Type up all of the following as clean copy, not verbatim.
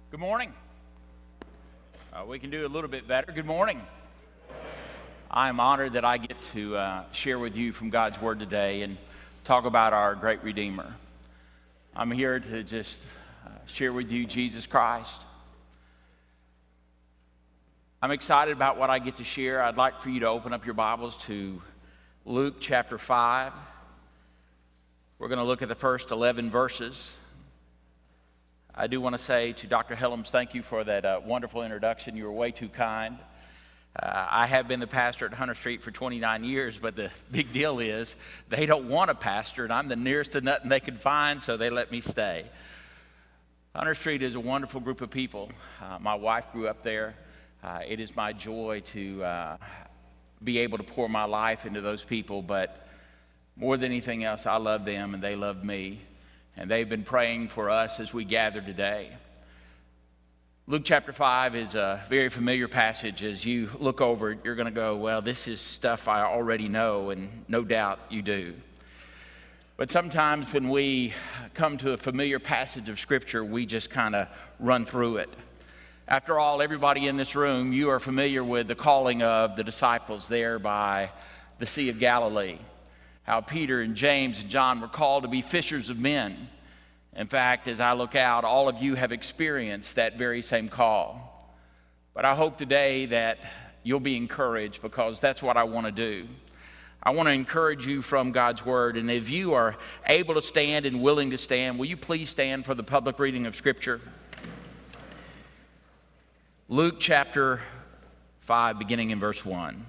Good morning. We can do a little bit better. Good morning. I'm honored that I get to share with you from God's Word today and talk about our great Redeemer. I'm here to just share with you Jesus Christ. I'm excited about what I get to share. I'd like for you to open up your Bibles to Luke chapter 5. We're going to look at the first 11 verses. I do want to say to Dr. Helms, thank you for that wonderful introduction. You were way too kind. I have been the pastor at Hunter Street for 29 years, but the big deal is they don't want a pastor, and I'm the nearest to nothing they can find, so they let me stay. Hunter Street is a wonderful group of people. My wife grew up there. It is my joy to be able to pour my life into those people, but more than anything else, I love them and they love me. And they've been praying for us as we gather today. Luke chapter 5 is a very familiar passage. As you look over it, you're going to go, well, this is stuff I already know, and no doubt you do. But sometimes when we come to a familiar passage of Scripture, we just kind of run through it. After all, everybody in this room, you are familiar with the calling of the disciples there by the Sea of Galilee. How Peter and James and John were called to be fishers of men. In fact, as I look out, all of you have experienced that very same call. But I hope today that you'll be encouraged, because that's what I want to do. I want to encourage you from God's Word. And if you are able to stand and willing to stand, will you please stand for the public reading of Scripture? Luke chapter 5, beginning in verse 1.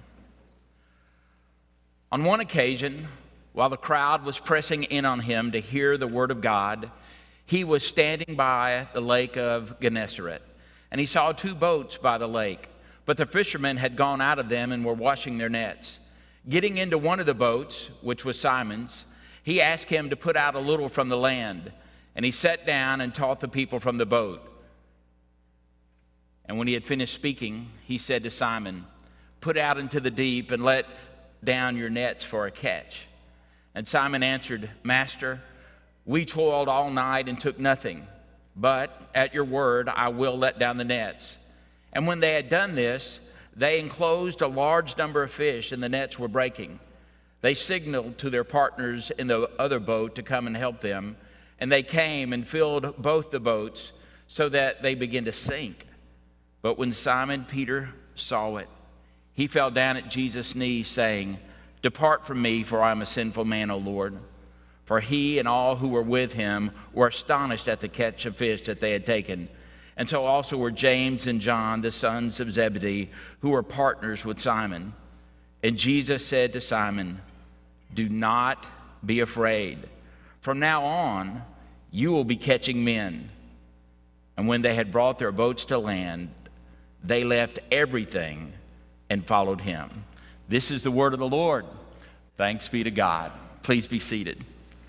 On one occasion, while the crowd was pressing in on him to hear the word of God, he was standing by the lake of Gennesaret, and he saw two boats by the lake, but the fishermen had gone out of them and were washing their nets. Getting into one of the boats, which was Simon's, he asked him to put out a little from the land, and he sat down and taught the people from the boat. And when he had finished speaking, he said to Simon, "Put out into the deep and let down your nets for a catch." And Simon answered, "Master, we toiled all night and took nothing, but at your word I will let down the nets." And when they had done this, they enclosed a large number of fish, and the nets were breaking. They signaled to their partners in the other boat to come and help them, and they came and filled both the boats so that they began to sink. But when Simon Peter saw it, he fell down at Jesus' knees, saying, "Depart from me, for I am a sinful man, O Lord." For he and all who were with him were astonished at the catch of fish that they had taken. And so also were James and John, the sons of Zebedee, who were partners with Simon. And Jesus said to Simon, "Do not be afraid. From now on, you will be catching men." And when they had brought their boats to land, they left everything and followed him. This is the word of the Lord. Thanks be to God. Please be seated.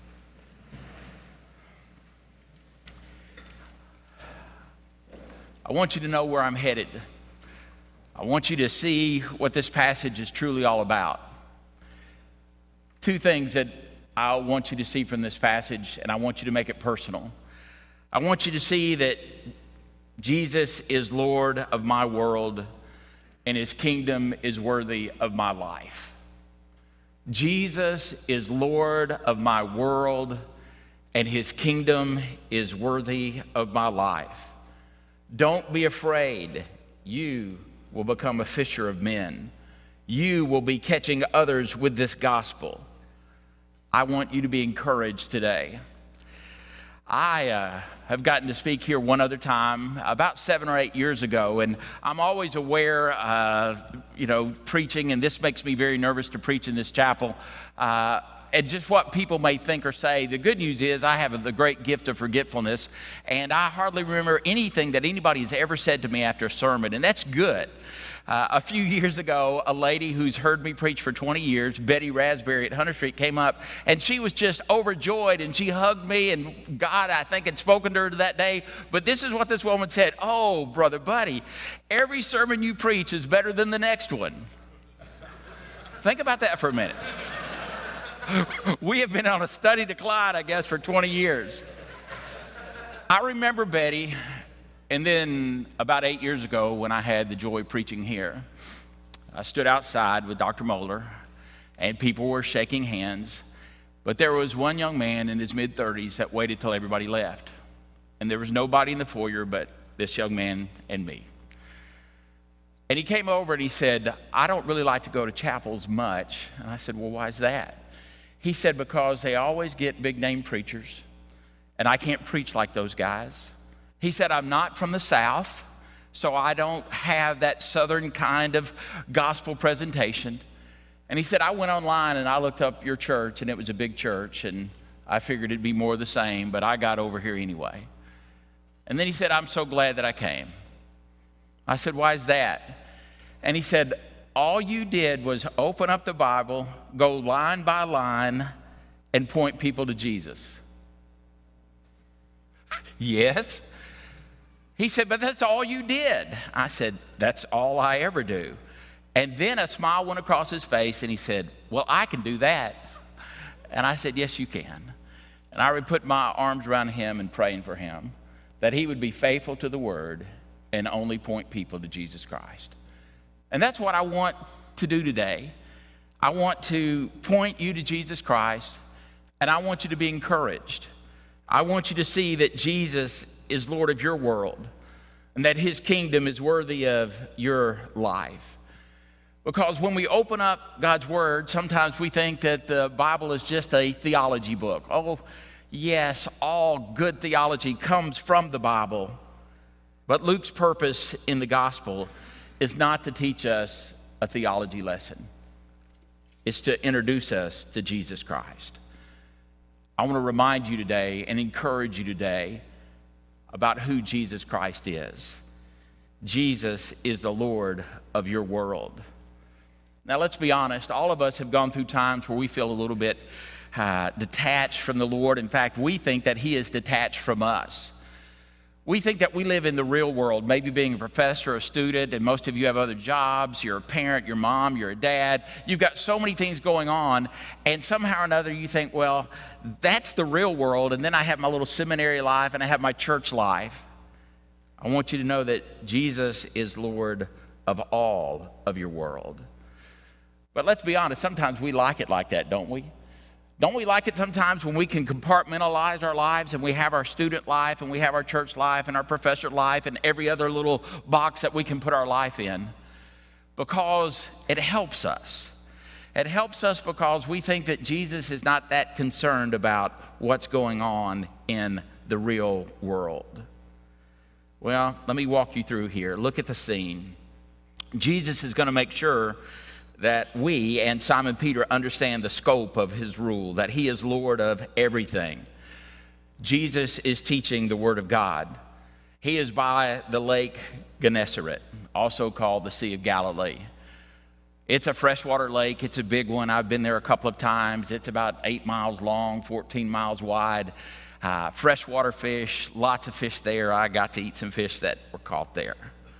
I want you to know where I'm headed. I want you to see what this passage is truly all about. Two things that I want you to see from this passage, and I want you to make it personal. I want you to see that Jesus is Lord of my world, and his kingdom is worthy of my life. Jesus is Lord of my world, and his kingdom is worthy of my life. Don't be afraid. You will become a fisher of men. You will be catching others with this gospel. I want you to be encouraged today. I have gotten to speak here one other time, about 7 or 8 years ago, and I'm always aware of, preaching, and this makes me very nervous to preach in this chapel, and just what people may think or say. The good news is I have the great gift of forgetfulness, and I hardly remember anything that anybody's ever said to me after a sermon, and that's good. A few years ago, a lady who's heard me preach for 20 years, Betty Raspberry at Hunter Street, came up, and she was just overjoyed, and she hugged me, and God, I think, had spoken to her that day. But this is what this woman said: "Oh, Brother Buddy, every sermon you preach is better than the next one." Think about that for a minute. We have been on a steady decline, I guess, for 20 years. I remember Betty, And then about 8 years ago, when I had the joy of preaching here, I stood outside with Dr. Moeller, and people were shaking hands. But there was one young man in his mid-30s that waited till everybody left. And there was nobody in the foyer but this young man and me. And he came over and he said, I don't really like to go to chapels much. And I said, well, why is that? He said, because they always get big-name preachers, and I can't preach like those guys. He said, I'm not from the South, so I don't have that Southern kind of gospel presentation. And he said, I went online and I looked up your church, and it was a big church, and I figured it'd be more of the same, but I got over here anyway. And then he said, I'm so glad that I came. I said, why is that? And he said, all you did was open up the Bible, go line by line, and point people to Jesus. Yes. He said, but that's all you did. I said, that's all I ever do. And then a smile went across his face, and he said, well, I can do that. And I said, yes, you can. And I would put my arms around him and praying for him that he would be faithful to the word and only point people to Jesus Christ. And that's what I want to do today. I want to point you to Jesus Christ, and I want you to be encouraged. I want you to see that Jesus is Lord of your world and that his kingdom is worthy of your life. Because when we open up God's word, sometimes we think that the Bible is just a theology book. Oh, yes, all good theology comes from the Bible. But Luke's purpose in the gospel is not to teach us a theology lesson. It's to introduce us to Jesus Christ. I want to remind you today and encourage you today about who Jesus Christ is. Jesus is the Lord of your world. Now, let's be honest. All of us have gone through times where we feel a little bit detached from the Lord. In fact, we think that he is detached from us. We think that we live in the real world, maybe being a professor, a student, and most of you have other jobs. You're a parent, you're a mom, you're a dad. You've got so many things going on, and somehow or another you think, well, that's the real world, and then I have my little seminary life, and I have my church life. I want you to know that Jesus is Lord of all of your world. But let's be honest, sometimes we like it like that, don't we? Don't we like it sometimes when we can compartmentalize our lives and we have our student life and we have our church life and our professor life and every other little box that we can put our life in? Because it helps us. It helps us because we think that Jesus is not that concerned about what's going on in the real world. Well, let me walk you through here. Look at the scene. Jesus is going to make sure that we and Simon Peter understand the scope of his rule, that he is Lord of everything. Jesus is teaching the Word of God. He is by the Lake Gennesaret, also called the Sea of Galilee. It's a freshwater lake. It's a big one. I've been there a couple of times. It's about 8 miles long, 14 miles wide. Freshwater fish, lots of fish there. I got to eat some fish that were caught there.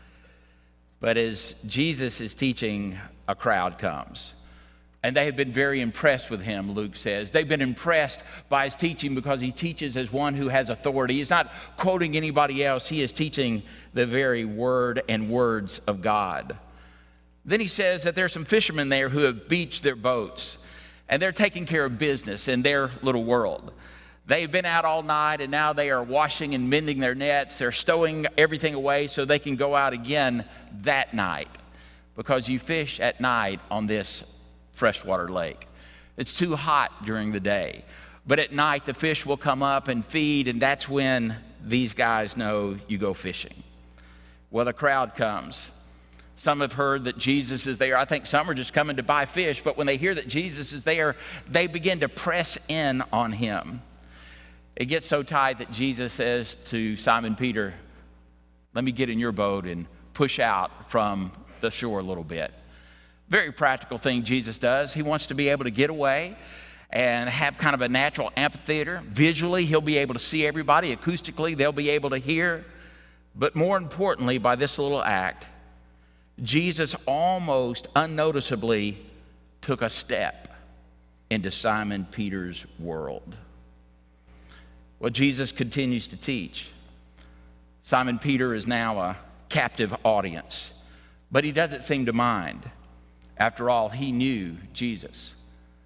But as Jesus is teaching, a crowd comes. And they have been very impressed with him, Luke says. They've been impressed by his teaching because he teaches as one who has authority. He's not quoting anybody else. He is teaching the very word and words of God. Then he says that there's some fishermen there who have beached their boats, and they're taking care of business in their little world. They've been out all night, and now they are washing and mending their nets. They're stowing everything away so they can go out again that night, because you fish at night on this freshwater lake. It's too hot during the day, but at night the fish will come up and feed, and that's when these guys know you go fishing. Well, the crowd comes. Some have heard that Jesus is there. I think some are just coming to buy fish, but when they hear that Jesus is there, they begin to press in on him. It gets so tight that Jesus says to Simon Peter, let me get in your boat and push out from the shore a little bit. Very practical thing Jesus does. He wants to be able to get away and have kind of a natural amphitheater. Visually, he'll be able to see everybody. Acoustically, they'll be able to hear. But more importantly, by this little act, Jesus almost unnoticeably took a step into Simon Peter's world. Well, Jesus continues to teach. Simon Peter is now a captive audience, but he doesn't seem to mind. After all, he knew Jesus.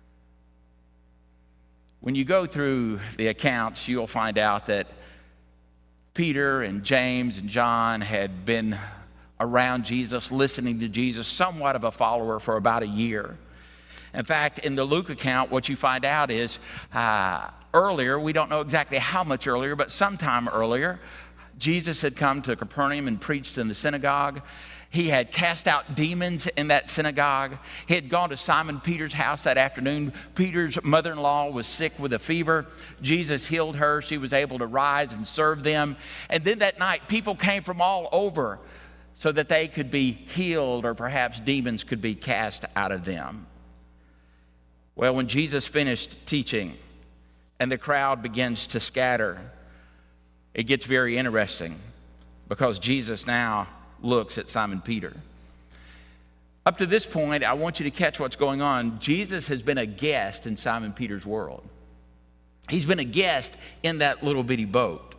When you go through the accounts, you'll find out that Peter and James and John had been around Jesus, listening to Jesus, somewhat of a follower for about a year. In fact, in the Luke account, what you find out is earlier, we don't know exactly how much earlier, but sometime earlier, Jesus had come to Capernaum and preached in the synagogue. He had cast out demons in that synagogue. He had gone to Simon Peter's house that afternoon. Peter's mother-in-law was sick with a fever. Jesus healed her. She was able to rise and serve them. And then that night, people came from all over so that they could be healed, or perhaps demons could be cast out of them. Well, when Jesus finished teaching and the crowd begins to scatter, it gets very interesting, because Jesus now looks at Simon Peter. Up to this point, I want you to catch what's going on. Jesus has been a guest in Simon Peter's world. He's been a guest in that little bitty boat.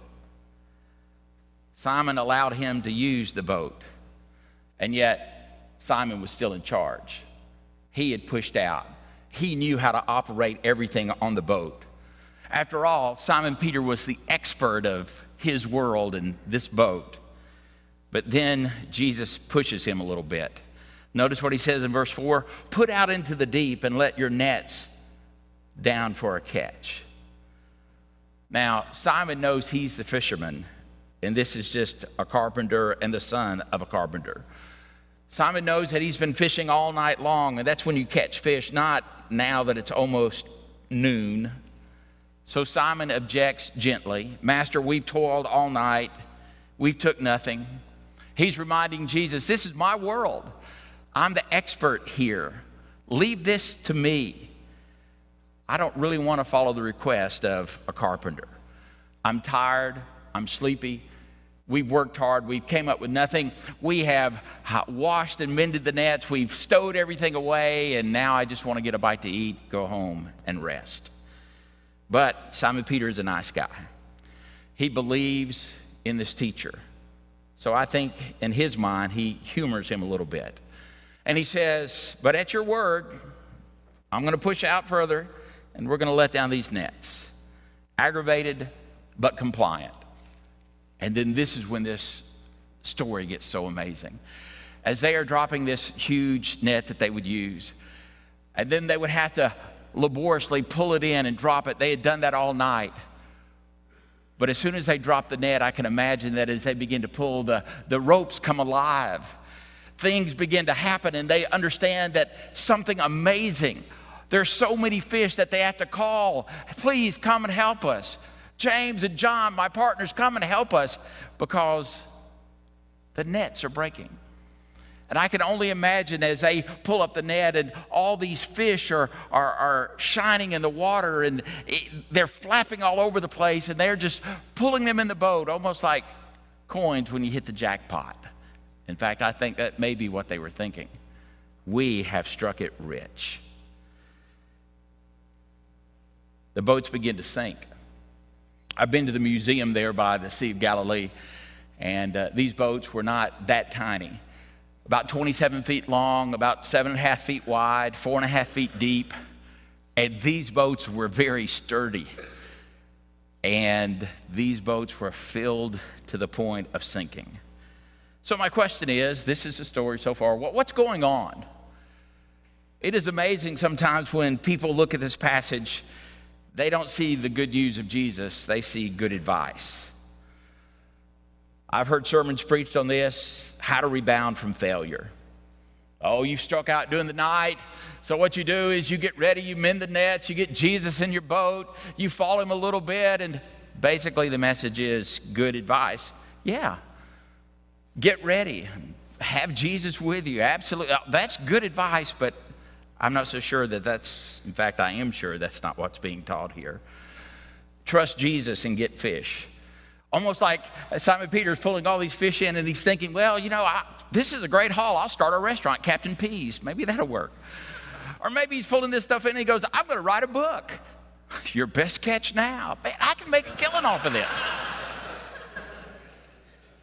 Simon allowed him to use the boat, and yet Simon was still in charge. He had pushed out. He knew how to operate everything on the boat. After all, Simon Peter was the expert of his world and this boat. But then Jesus pushes him a little bit. Notice what he says in verse 4, "Put out into the deep and let your nets down for a catch." Now, Simon knows he's the fisherman, and this is just a carpenter and the son of a carpenter. Simon knows that he's been fishing all night long, and that's when you catch fish, not now that it's almost noon. So Simon objects gently. "Master, we've toiled all night. We've took nothing." He's reminding Jesus, this is my world. I'm the expert here. Leave this to me. I don't really want to follow the request of a carpenter. I'm tired. I'm sleepy. We've worked hard. We've came up with nothing. We have washed and mended the nets. We've stowed everything away, and now I just want to get a bite to eat, go home, and rest. But Simon Peter is a nice guy. He believes in this teacher. So I think in his mind, he humors him a little bit. And he says, "But at your word, I'm going to push out further, and we're going to let down these nets." Aggravated, but compliant. And then this is when this story gets so amazing. As they are dropping this huge net that they would use, and then they would have to laboriously pull it in and drop it. They had done that all night. But as soon as they drop the net, I can imagine that as they begin to pull, the ropes come alive. Things begin to happen, and they understand that something amazing. There's so many fish that they have to call, "Please come and help us. James and John, my partners, come and help us," because the nets are breaking. And I can only imagine as they pull up the net and all these fish are shining in the water, and they're flapping all over the place, and they're just pulling them in the boat, almost like coins when you hit the jackpot. In fact, I think that may be what they were thinking. We have struck it rich. The boats begin to sink. I've been to the museum there by the Sea of Galilee, and these boats were not that tiny. About 27 feet long, about 7.5 feet wide, 4.5 feet deep. And these boats were very sturdy. And these boats were filled to the point of sinking. So my question is, this is the story so far, what's going on? It is amazing sometimes when people look at this passage, they don't see the good news of Jesus, they see good advice. I've heard sermons preached on this, how to rebound from failure. Oh, you've struck out during the night, so what you do is you get ready, you mend the nets, you get Jesus in your boat, you follow him a little bit, and basically the message is good advice. Yeah, get ready, have Jesus with you, absolutely. That's good advice, but I'm not so sure that that's, in fact, I am sure that's not what's being taught here. Trust Jesus and get fish. Almost like Simon Peter's pulling all these fish in, and he's thinking, well, you know, this is a great haul. I'll start a restaurant, Captain Pease. Maybe that'll work. Or maybe he's pulling this stuff in, and he goes, I'm going to write a book. Your best catch now. Man, I can make a killing off of this.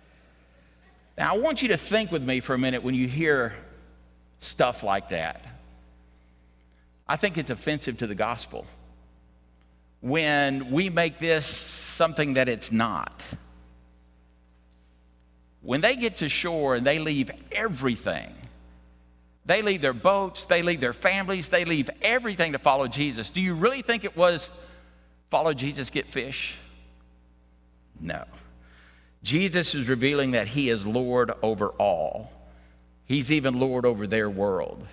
Now, I want you to think with me for a minute when you hear stuff like that. I think it's offensive to the gospel when we make this something that it's not. When they get to shore and they leave everything, they leave their boats, they leave their families, they leave everything to follow Jesus. Do you really think it was follow Jesus, get fish? No. Jesus is revealing that he is Lord over all. He's even Lord over their world.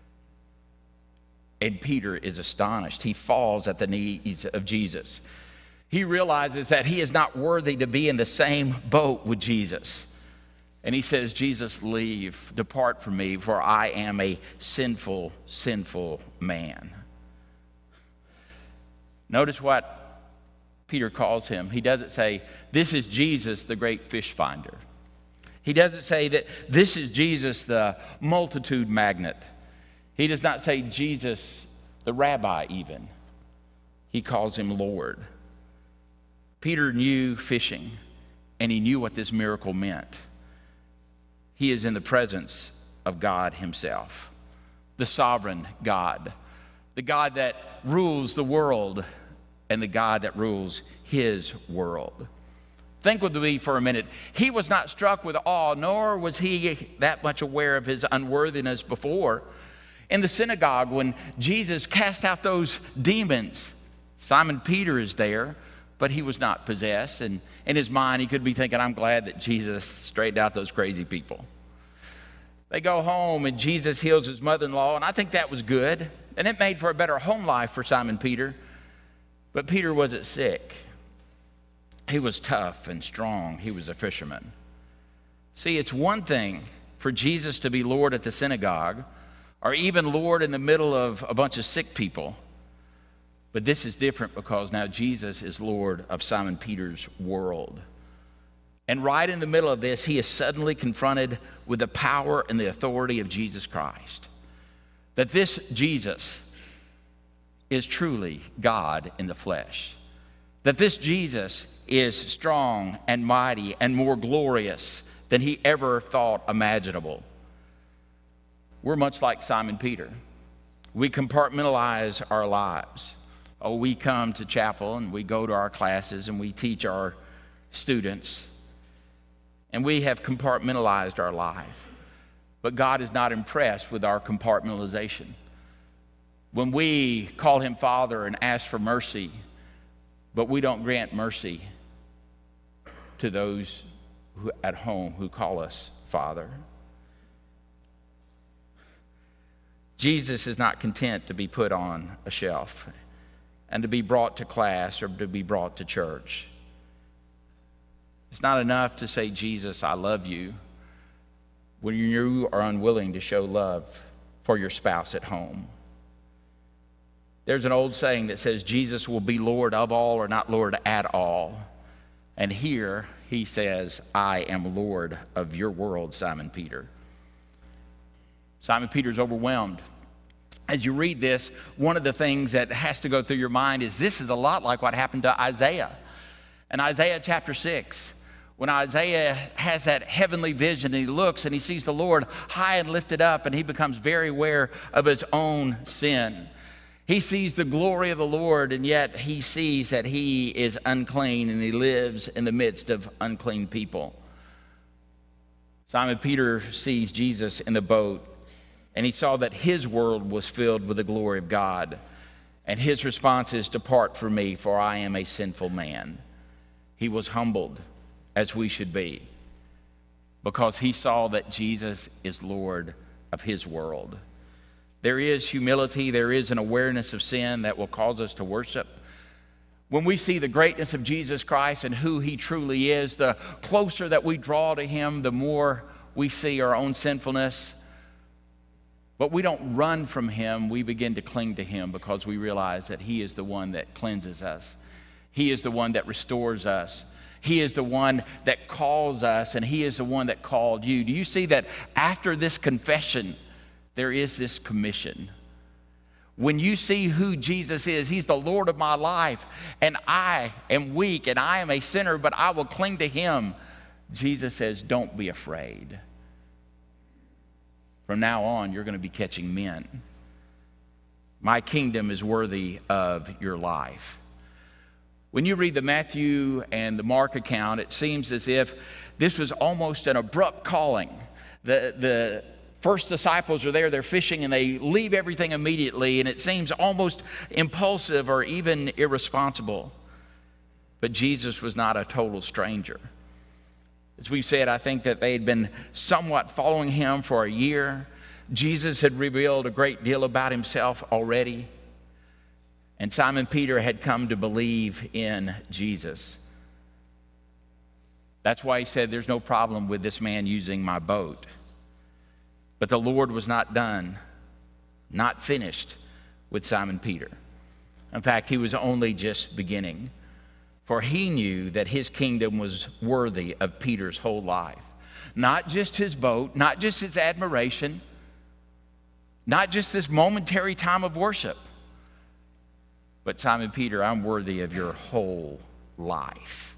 And Peter is astonished. He falls at the knees of Jesus. He realizes that he is not worthy to be in the same boat with Jesus. And he says, Jesus, leave, depart from me, for I am a sinful, sinful man. Notice what Peter calls him. He doesn't say, this is Jesus, the great fish finder. He doesn't say that this is Jesus, the multitude magnet. He does not say Jesus, the rabbi even. He calls him Lord. Peter knew fishing, and he knew what this miracle meant. He is in the presence of God himself, the sovereign God, the God that rules the world and the God that rules his world. Think with me for a minute. He was not struck with awe, nor was he that much aware of his unworthiness before. In the synagogue, when Jesus cast out those demons, Simon Peter is there, but he was not possessed. And in his mind, he could be thinking, I'm glad that Jesus straightened out those crazy people. They go home, and Jesus heals his mother-in-law, and I think that was good. And it made for a better home life for Simon Peter. But Peter wasn't sick. He was tough and strong. He was a fisherman. See, it's one thing for Jesus to be Lord at the synagogue, or even Lord in the middle of a bunch of sick people. But this is different because now Jesus is Lord of Simon Peter's world. And right in the middle of this, he is suddenly confronted with the power and the authority of Jesus Christ. That this Jesus is truly God in the flesh. That this Jesus is strong and mighty and more glorious than he ever thought imaginable. We're much like Simon Peter. We compartmentalize our lives. Oh, we come to chapel and we go to our classes and we teach our students. And we have compartmentalized our life. But God is not impressed with our compartmentalization. When we call him Father and ask for mercy, but we don't grant mercy to those at home who call us Father. Jesus is not content to be put on a shelf and to be brought to class or to be brought to church. It's not enough to say, Jesus, I love you, when you are unwilling to show love for your spouse at home. There's an old saying that says Jesus will be Lord of all or not Lord at all. And here he says, I am Lord of your world, Simon Peter. Simon Peter's overwhelmed. As you read this, one of the things that has to go through your mind is this is a lot like what happened to Isaiah. In Isaiah chapter 6, when Isaiah has that heavenly vision and he looks and he sees the Lord high and lifted up and he becomes very aware of his own sin. He sees the glory of the Lord, and yet he sees that he is unclean and he lives in the midst of unclean people. Simon Peter sees Jesus in the boat, and he saw that his world was filled with the glory of God. And his response is, depart from me, for I am a sinful man. He was humbled, as we should be, because he saw that Jesus is Lord of his world. There is humility, there is an awareness of sin that will cause us to worship. When we see the greatness of Jesus Christ and who he truly is, the closer that we draw to him, the more we see our own sinfulness. But we don't run from him, we begin to cling to him because we realize that he is the one that cleanses us. He is the one that restores us. He is the one that calls us, and he is the one that called you. Do you see that after this confession, there is this commission? When you see who Jesus is, he's the Lord of my life, and I am weak, and I am a sinner, but I will cling to him. Jesus says, don't be afraid. From now on, you're going to be catching men. My kingdom is worthy of your life. When you read the Matthew and the Mark account, it seems as if this was almost an abrupt calling. The first disciples are there, they're fishing, and they leave everything immediately, and it seems almost impulsive or even irresponsible. But Jesus was not a total stranger. As we've said, I think that they had been somewhat following him for a year. Jesus had revealed a great deal about himself already. And Simon Peter had come to believe in Jesus. That's why he said, there's no problem with this man using my boat. But the Lord was not done, not finished with Simon Peter. In fact, he was only just beginning. For he knew that his kingdom was worthy of Peter's whole life. Not just his boat, not just his admiration, not just this momentary time of worship. But Simon Peter, I'm worthy of your whole life.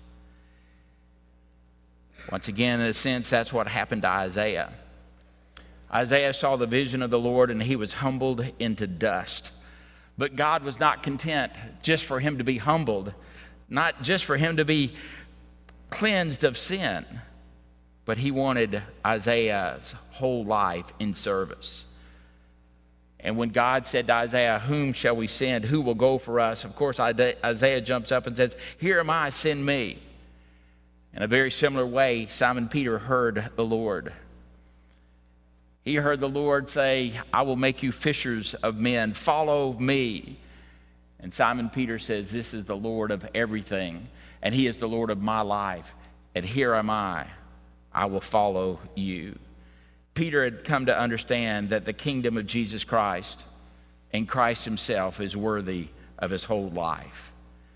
Once again, in a sense, that's what happened to Isaiah. Isaiah saw the vision of the Lord and he was humbled into dust. But God was not content just for him to be humbled, not just for him to be cleansed of sin, but he wanted Isaiah's whole life in service. And when God said to Isaiah, whom shall we send? Who will go for us? Of course, Isaiah jumps up and says, here am I, send me. In a very similar way, Simon Peter heard the Lord. He heard the Lord say, I will make you fishers of men. Follow me. And Simon Peter says, this is the Lord of everything, and he is the Lord of my life. And here am I will follow you. Peter had come to understand that the kingdom of Jesus Christ and Christ himself is worthy of his whole life.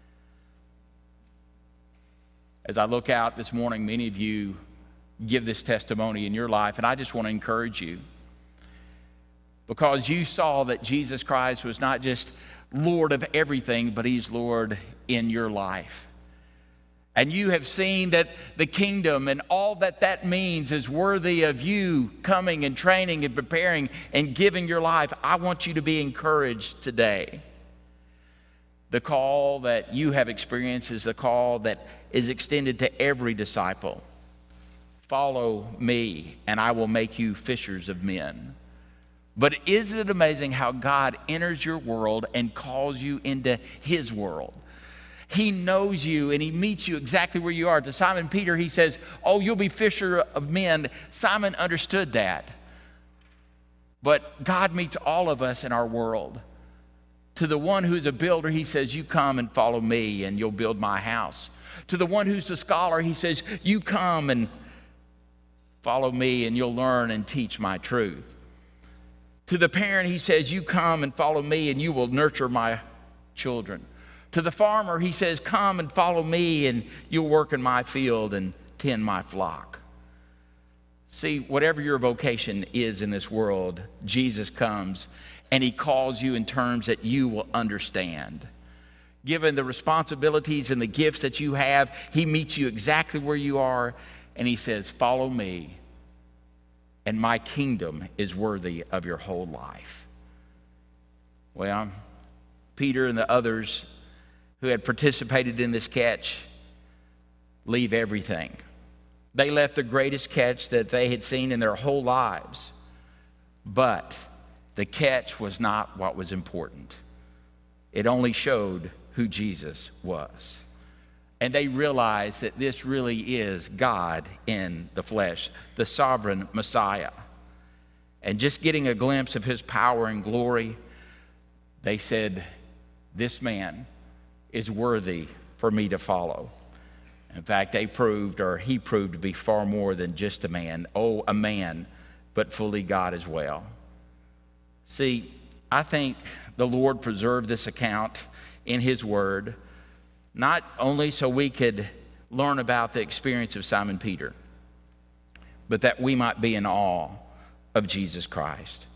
As I look out this morning, many of you give this testimony in your life, and I just want to encourage you, because you saw that Jesus Christ was not just Lord of everything, but he's Lord in your life. And you have seen that the kingdom and all that that means is worthy of you coming and training and preparing and giving your life. I want you to be encouraged today. The call that you have experienced is a call that is extended to every disciple. Follow me, and I will make you fishers of men. But isn't it amazing how God enters your world and calls you into his world? He knows you and he meets you exactly where you are. To Simon Peter, he says, oh, you'll be fisher of men. Simon understood that. But God meets all of us in our world. To the one who's a builder, he says, you come and follow me and you'll build my house. To the one who's a scholar, he says, you come and follow me and you'll learn and teach my truth. To the parent, he says, you come and follow me and you will nurture my children. To the farmer, he says, come and follow me and you'll work in my field and tend my flock. See, whatever your vocation is in this world, Jesus comes and he calls you in terms that you will understand. Given the responsibilities and the gifts that you have, he meets you exactly where you are and he says, follow me and my kingdom is worthy of your whole life. Well, Peter and the others who had participated in this catch leave everything. They left the greatest catch that they had seen in their whole lives. But the catch was not what was important. It only showed who Jesus was. And they realized that this really is God in the flesh, the sovereign Messiah. And just getting a glimpse of his power and glory, they said, this man is worthy for me to follow. In fact, he proved to be far more than just a man. Oh, a man, but fully God as well. See, I think the Lord preserved this account in his word, not only so we could learn about the experience of Simon Peter, but that we might be in awe of Jesus Christ,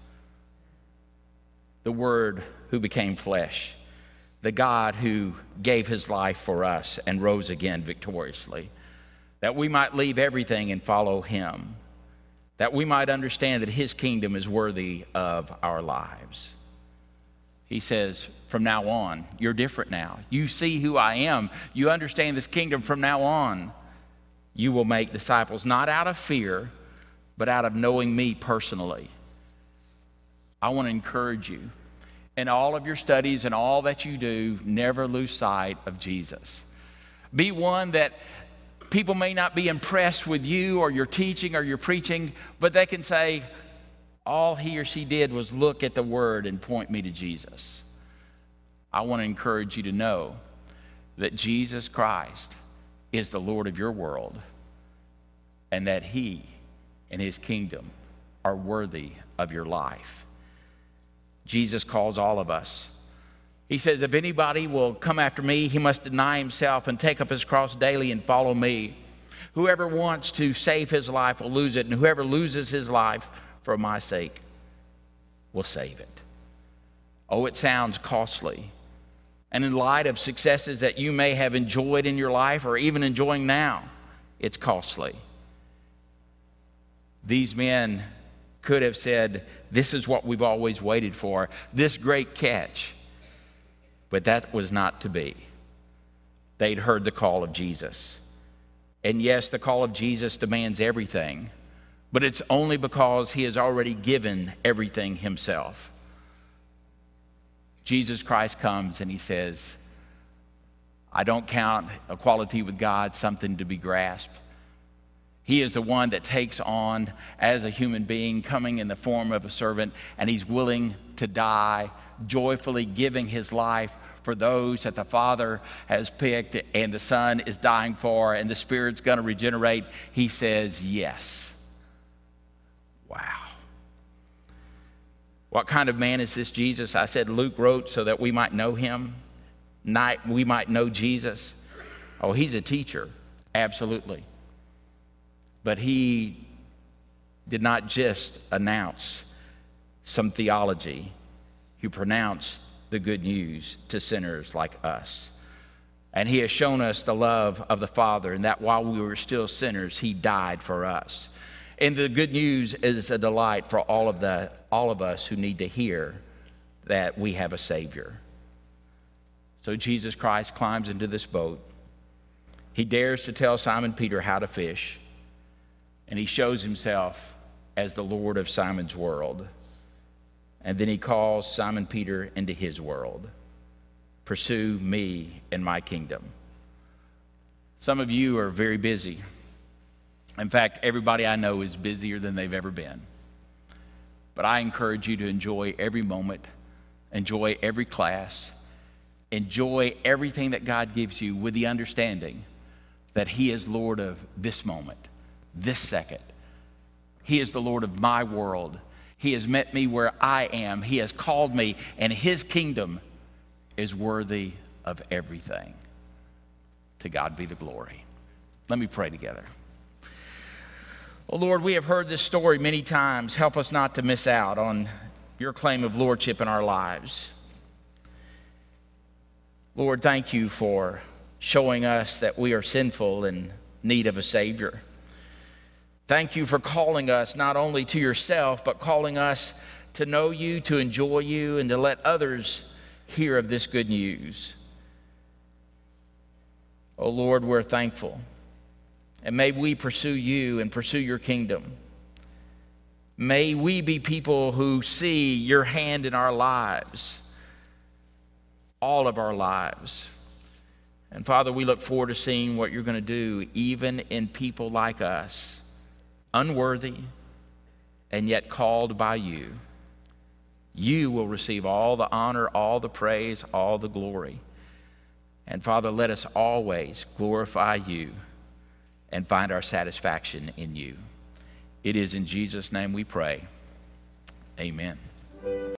the Word who became flesh, the God who gave his life for us and rose again victoriously, that we might leave everything and follow him, that we might understand that his kingdom is worthy of our lives. He says, from now on, you're different now. You see who I am. You understand this kingdom. From now on, you will make disciples, not out of fear, but out of knowing me personally. I want to encourage you, in all of your studies and all that you do, never lose sight of Jesus. Be one that people may not be impressed with you or your teaching or your preaching, but they can say, all he or she did was look at the Word and point me to Jesus. I want to encourage you to know that Jesus Christ is the Lord of your world, and that he and his kingdom are worthy of your life. Jesus calls all of us. He says, if anybody will come after me, he must deny himself and take up his cross daily and follow me. Whoever wants to save his life will lose it, and whoever loses his life for my sake will save it. Oh, it sounds costly. And in light of successes that you may have enjoyed in your life or even enjoying now, it's costly. These men could have said, this is what we've always waited for, this great catch. But that was not to be. They'd heard the call of Jesus. And yes, the call of Jesus demands everything, but it's only because he has already given everything himself. Jesus Christ comes and he says, I don't count equality with God something to be grasped. He is the one that takes on as a human being, coming in the form of a servant, and he's willing to die, joyfully giving his life for those that the Father has picked and the Son is dying for and the Spirit's going to regenerate. He says yes. Wow. What kind of man is this Jesus? I said Luke wrote so that we might know him, we might know Jesus. Oh, he's a teacher, absolutely. But he did not just announce some theology. He pronounced the good news to sinners like us. And he has shown us the love of the Father, and that while we were still sinners, he died for us. And the good news is a delight for all of us who need to hear that we have a Savior. So Jesus Christ climbs into this boat. He dares to tell Simon Peter how to fish. And he shows himself as the Lord of Simon's world. And then he calls Simon Peter into his world. Pursue me and my kingdom. Some of you are very busy. In fact, everybody I know is busier than they've ever been. But I encourage you to enjoy every moment, enjoy every class, enjoy everything that God gives you with the understanding that he is Lord of this moment. This second. He is the Lord of my world. He has met me where I am. He has called me, and his kingdom is worthy of everything. To God be the glory. Let me pray together. Oh Lord, we have heard this story many times. Help us not to miss out on your claim of lordship in our lives. Lord, thank you for showing us that we are sinful and need of a Savior. Thank you for calling us not only to yourself, but calling us to know you, to enjoy you, and to let others hear of this good news. Oh Lord, we're thankful. And may we pursue you and pursue your kingdom. May we be people who see your hand in our lives, all of our lives. And Father, we look forward to seeing what you're going to do, even in people like us, unworthy and yet called by you. You will receive all the honor, all the praise, all the glory. And Father, let us always glorify you and find our satisfaction in you. It is in Jesus' name we pray. Amen.